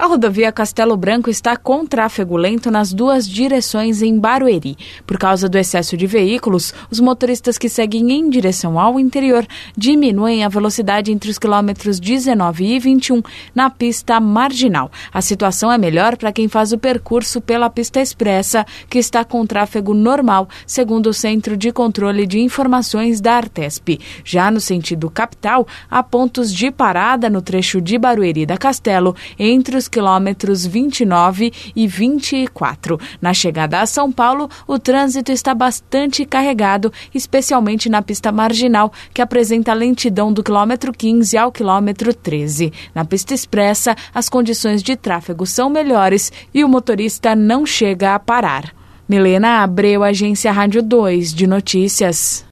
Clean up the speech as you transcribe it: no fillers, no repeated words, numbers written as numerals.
A rodovia Castelo Branco está com tráfego lento nas duas direções em Barueri. Por causa do excesso de veículos, os motoristas que seguem em direção ao interior diminuem a velocidade entre os quilômetros 19 e 21 na pista marginal. A situação é melhor para quem faz o percurso pela pista expressa, que está com tráfego normal, segundo o Centro de Controle de Informações da Artesp. Já no sentido capital, há pontos de parada no trecho de Barueri da Castelo, entre os quilômetros 29 e 24. Na chegada a São Paulo, o trânsito está bastante carregado, especialmente na pista marginal, que apresenta lentidão do quilômetro 15 ao quilômetro 13. Na pista expressa, as condições de tráfego são melhores e o motorista não chega a parar. Milena Abreu, Agência Rádio 2 de Notícias.